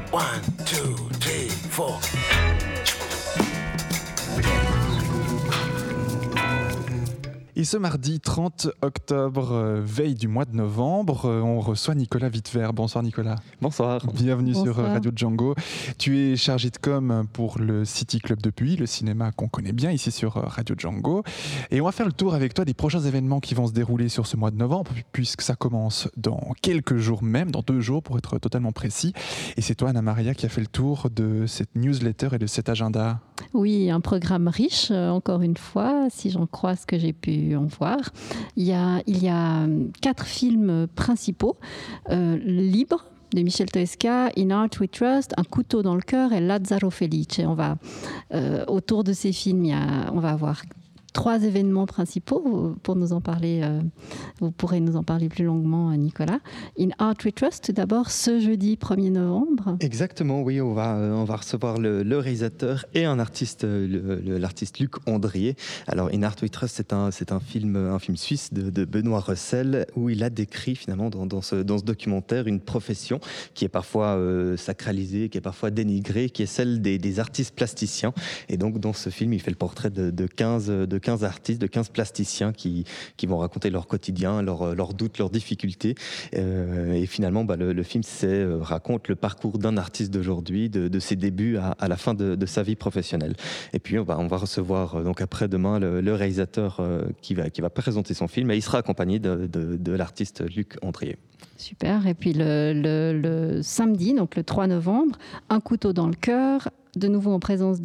1, 2, 3, 4. Et ce mardi 30 octobre, veille du mois de novembre, on reçoit Nicolas Wittwer. Bonsoir Nicolas. Bonsoir. Bienvenue Bonsoir. sur Radio Django. Tu es chargé de com pour le City Club de Puy, le cinéma qu'on connaît bien ici sur Radio Django. Et on va faire le tour avec toi des prochains événements qui vont se dérouler sur ce mois de novembre, puisque ça commence dans quelques jours même, dans 2 jours pour être totalement précis. Et c'est toi, Anna Maria, qui a fait le tour de cette newsletter et de cet agenda. Oui, un programme riche, encore une fois, si j'en crois ce que j'ai pu en voir. Il y a 4 films principaux, Libre de Michel Toesca, In Art We Trust, Un couteau dans le cœur et Lazzaro Felice. On va, autour de ces films, on va avoir 3 événements principaux. Pour nous en parler, vous pourrez nous en parler plus longuement, Nicolas. In Art We Trust, tout d'abord, ce jeudi 1er novembre. Exactement, oui, on va recevoir le réalisateur et un artiste, l'artiste Luc Andrier. Alors, In Art We Trust, c'est un film suisse de Benoît Russell, où il a décrit finalement dans ce documentaire une profession qui est parfois sacralisée, qui est parfois dénigrée, qui est celle des artistes plasticiens. Et donc, dans ce film, il fait le portrait de 15 artistes, de 15 plasticiens qui vont raconter leur quotidien, leurs doutes, leurs difficultés. Et finalement, le film raconte le parcours d'un artiste d'aujourd'hui, de ses débuts à la fin de sa vie professionnelle. Et puis, on va recevoir donc après-demain le réalisateur qui va présenter son film, et il sera accompagné de l'artiste Luc Andrier. Super. Et puis le samedi, donc le 3 novembre, Un couteau dans le cœur, de nouveau en présence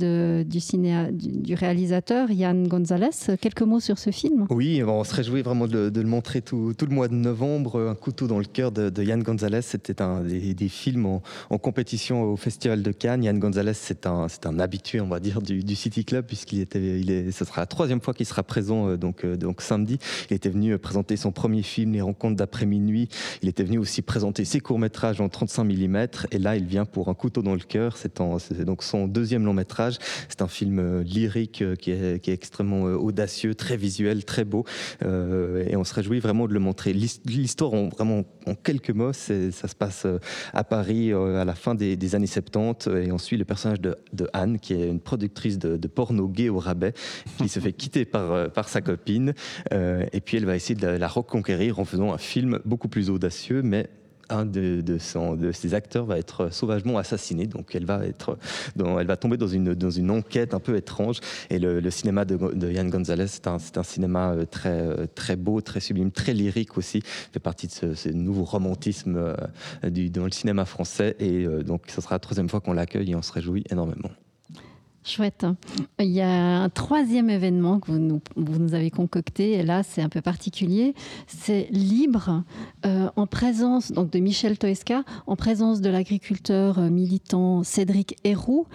du réalisateur Yann Gonzalez. Quelques mots sur ce film ? Oui, on se réjouit vraiment de le montrer tout le mois de novembre. Un couteau dans le cœur de Yann Gonzalez. C'était un des films en compétition au Festival de Cannes. Yann Gonzalez, c'est un habitué, on va dire, du City Club, ce sera la 3e fois qu'il sera présent donc samedi. Il était venu présenter son premier film, Les Rencontres d'après minuit. Il était venu aussi présenter ses courts-métrages en 35 mm. Et là, il vient pour Un couteau dans le cœur. C'est donc son 2e long métrage. C'est un film lyrique qui est extrêmement audacieux, très visuel, très beau. Et on se réjouit vraiment de le montrer. L'histoire, vraiment en quelques mots, ça se passe à Paris à la fin des années 70. Et on suit le personnage de Anne, qui est une productrice de porno gay au rabais, qui se fait quitter par sa copine. Et puis elle va essayer de la reconquérir en faisant un film beaucoup plus audacieux, mais un de ses acteurs va être sauvagement assassiné, donc elle va tomber dans une enquête un peu étrange. Et le cinéma de Yann Gonzalez, c'est un cinéma très, très beau, très sublime, très lyrique aussi, fait partie de ce nouveau romantisme dans le cinéma français. Et donc ce sera la 3e fois qu'on l'accueille et on se réjouit énormément. Chouette. Il y a un 3e événement que vous nous avez concocté, et là c'est un peu particulier. C'est Libre, en présence donc de Michel Toesca, en présence de l'agriculteur militant Cédric Héroux,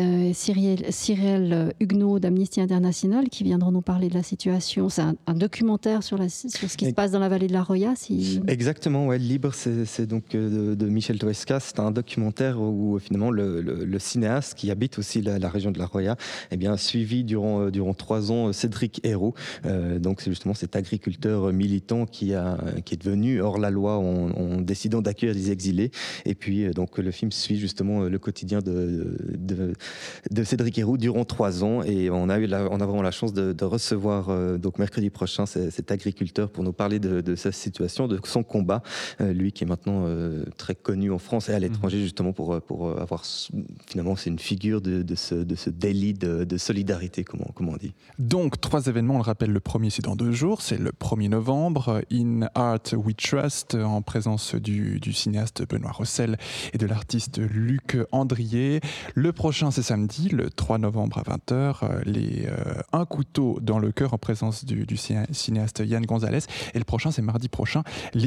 Cyril Huguenot d'Amnesty International, qui viendront nous parler de la situation. C'est un documentaire sur ce qui se passe dans la vallée de la Roya. Exactement, ouais. Libre, c'est donc de Michel Toesca. C'est un documentaire où finalement le cinéaste qui habite aussi la région de la Roya, a suivi durant 3 ans Cédric Héroux. Donc c'est justement cet agriculteur militant qui est devenu hors la loi en décidant d'accueillir des exilés. Et puis donc le film suit justement le quotidien de Cédric Héroux durant 3 ans. Et on a vraiment la chance de recevoir donc mercredi prochain cet agriculteur pour nous parler de sa situation, de son combat. Lui qui est maintenant très connu en France et à l'étranger, justement pour avoir finalement, c'est une figure de ce délit de solidarité, comme on dit. Donc 3 événements, on le rappelle, le premier c'est dans 2 jours, c'est le 1er novembre, In Art We Trust, en présence du cinéaste Benoît Russell et de l'artiste Luc Andrier. Le prochain c'est samedi, le 3 novembre à 20h, Un couteau dans le cœur, en présence du cinéaste Yann Gonzalez. Et le prochain c'est mardi prochain,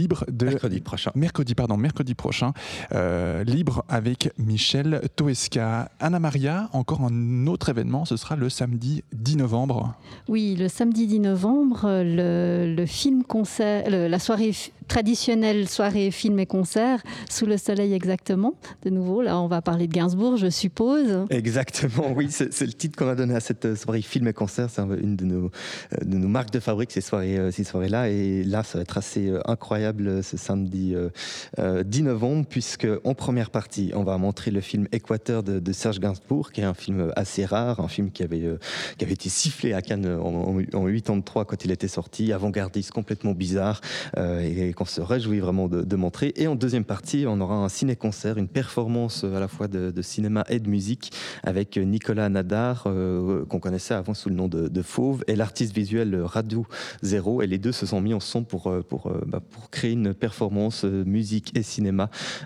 mercredi prochain, Libre avec Michel Toesca. Anna Maria, encore un autre événement, ce sera le samedi 10 novembre. Oui, le samedi 10 novembre, le film-concert, la soirée traditionnelle soirée film et concert, Sous le soleil exactement. De nouveau, là, on va parler de Gainsbourg, je suppose. Exactement, oui, c'est le titre qu'on a donné à cette soirée film et concert. C'est une de nos marques de fabrique, ces soirées-là. Et là, ça va être assez incroyable ce samedi 10 novembre, puisque en première partie, on va montrer le film Équateur de Serge Gainsbourg, qui est un film assez rare, un film qui avait été sifflé à Cannes en 1983 quand il était sorti, avant-gardiste, complètement bizarre, et qu'on se réjouit vraiment de montrer. Et en deuxième partie, on aura un ciné-concert, une performance à la fois de cinéma et de musique, avec Nicolas Nadar, qu'on connaissait avant sous le nom de Fauve, et l'artiste visuel Radu Zero. Et les deux se sont mis ensemble pour créer une performance musique et cinéma.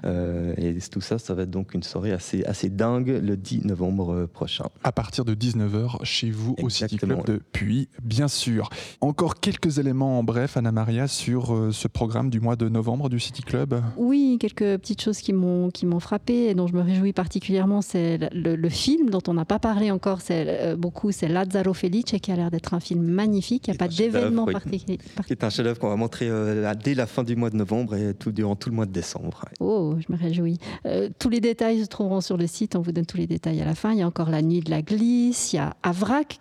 Et tout ça, ça va être donc une soirée assez dingue le 10 novembre prochain. À partir de 19h, chez vous, au City Club de Puy, bien sûr. Encore quelques éléments en bref, Anna-Maria, sur ce programme du mois de novembre du City Club. Oui, quelques petites choses qui m'ont frappée et dont je me réjouis particulièrement, c'est le film dont on n'a pas parlé encore, c'est Lazzaro Felice, qui a l'air d'être un film magnifique. Il n'y a pas d'événement particulier. C'est un chef-d'œuvre qu'on va montrer dès la fin du mois de novembre et durant tout le mois de décembre. Oh, je me réjouis. Tous les détails se trouveront sur le site, on vous donne tous les détails à la fin. Il y a encore la nuit de la glisse, il y a Avrak,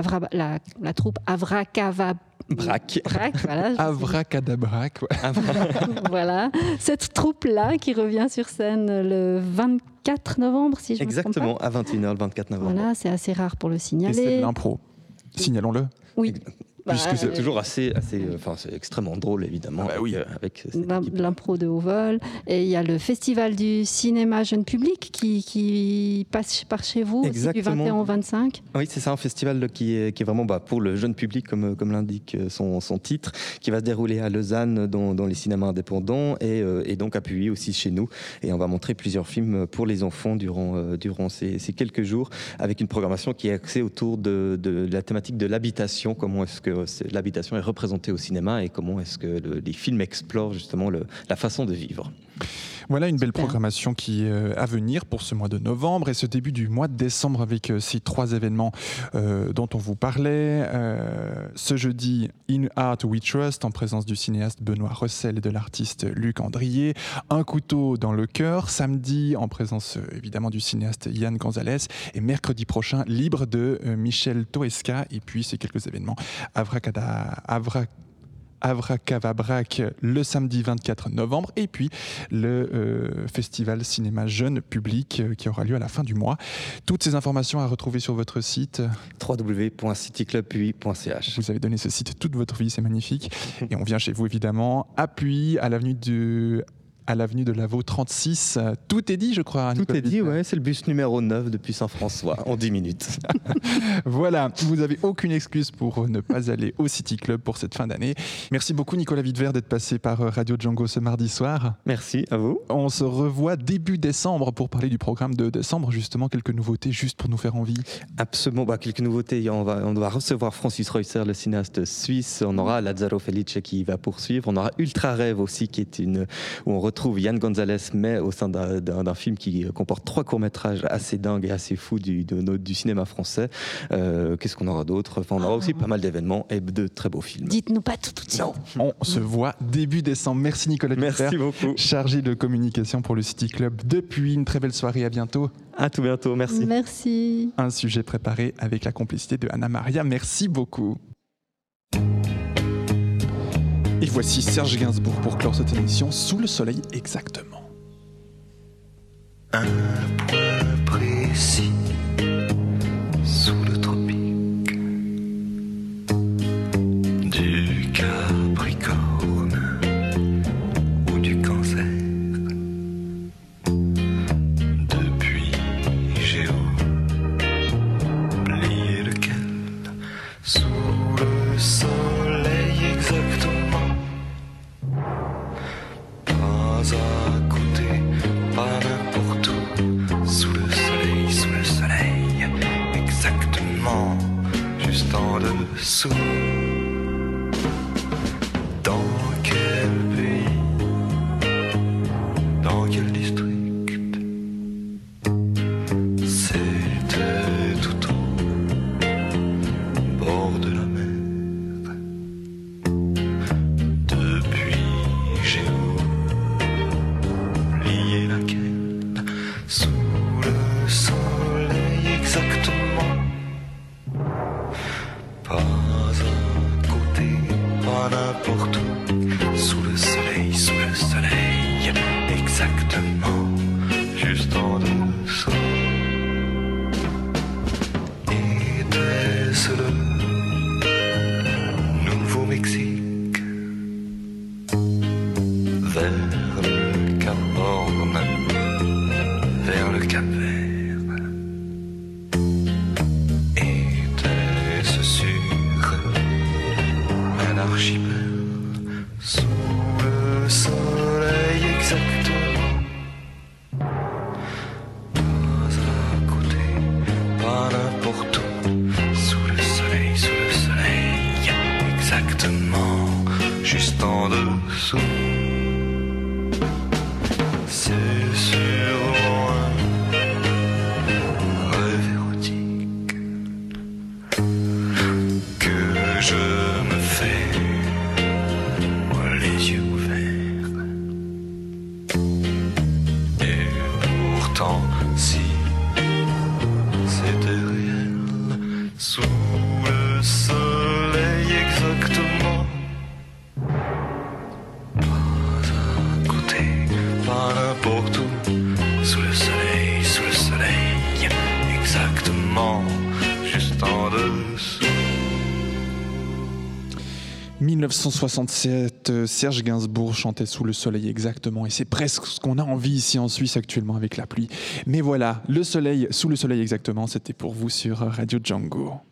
la troupe Avracadabrac, voilà. Avracadabrac, ouais. Voilà, cette troupe-là qui revient sur scène le 24 novembre, si je me trompe pas. Exactement, à 21h le 24 novembre. Voilà, c'est assez rare pour le signaler. Et c'est de l'impro. Signalons-le. Oui. Puisque c'est toujours c'est extrêmement drôle, évidemment, avec cette équipe. L'impro de haut vol. Et il y a le Festival du cinéma jeune public qui passe par chez vous, aussi, du 21 au 25. Oui, c'est ça, un festival qui est vraiment pour le jeune public, comme l'indique son titre, qui va se dérouler à Lausanne dans les cinémas indépendants et donc à Puy aussi chez nous. Et on va montrer plusieurs films pour les enfants durant ces quelques jours, avec une programmation qui est axée autour de la thématique de l'habitation, comment est-ce que l'habitation est représentée au cinéma et comment est-ce que les films explorent justement la façon de vivre. Voilà une belle programmation qui est à venir pour ce mois de novembre et ce début du mois de décembre avec ces 3 événements dont on vous parlait. Ce jeudi, In Art We Trust, en présence du cinéaste Benoît Russell et de l'artiste Luc Andrier. Un couteau dans le cœur, samedi, en présence évidemment du cinéaste Yann Gonzalez. Et mercredi prochain, Libre de Michel Toesca. Et puis ces quelques événements, Avracadabrac le samedi 24 novembre et puis le festival cinéma jeune public qui aura lieu à la fin du mois. Toutes ces informations à retrouver sur votre site www.cityclubpuy.ch. Vous avez donné ce site toute votre vie, c'est magnifique. Et on vient chez vous évidemment à Puy, à l'avenue de Lavaux 36. Tout est dit, je crois. Tout est dit, ouais. C'est le bus numéro 9 depuis Saint-François, en 10 minutes. Voilà, vous n'avez aucune excuse pour ne pas aller au City Club pour cette fin d'année. Merci beaucoup, Nicolas Wittwer, d'être passé par Radio Django ce mardi soir. Merci, à vous. On se revoit début décembre pour parler du programme de décembre. Justement, quelques nouveautés, juste pour nous faire envie. Absolument, quelques nouveautés. On va recevoir Francis Reusser, le cinéaste suisse. On aura Lazzaro Felice qui va poursuivre. On aura Ultra Rêve aussi, qui est où on retrouve Yann Gonzalez, mais au sein d'un film qui comporte 3 courts-métrages assez dingues et assez fous du cinéma français. Qu'est-ce qu'on aura d'autre? On aura aussi pas mal d'événements et de très beaux films. Dites-nous pas tout de suite. Non. On se voit début décembre. Merci Nicolas Wittwer. Merci beaucoup. Chargé de communication pour le City Club depuis. Une très belle soirée, à bientôt. À tout bientôt, merci. Merci. Un sujet préparé avec la complicité de Anna-Maria. Merci beaucoup. Et voici Serge Gainsbourg pour clore cette émission Sous le soleil exactement. Un point précis sous le tropique du Capricorne ou du Cancer. Depuis j'ai oublié lequel, sous le soleil exactement. Pas à côté, pas n'importe où, sous le soleil, sous le soleil. sous le soleil exactement. Pas à côté, pas n'importe où, sous le soleil, exactement, juste en dessous. Était-ce le Nouveau-Mexique, vers le Cap Horn, vers le Cap Vert? Était-ce sur un archipel, sous le soleil exactement? Pas à côté, pas n'importe où, sous le soleil, exactement, juste en dessous. C'est sûrement un rêve érotique que je me fais, les yeux ouverts. Et pourtant, si c'était réel, sous le soleil exactement, pas à côté, pas n'importe où, sous le soleil, exactement, juste en dessous. 1967, Serge Gainsbourg chantait Sous le soleil exactement, et c'est presque ce qu'on a envie ici en Suisse actuellement avec la pluie. Mais voilà, le soleil, Sous le soleil exactement, c'était pour vous sur Radio Django.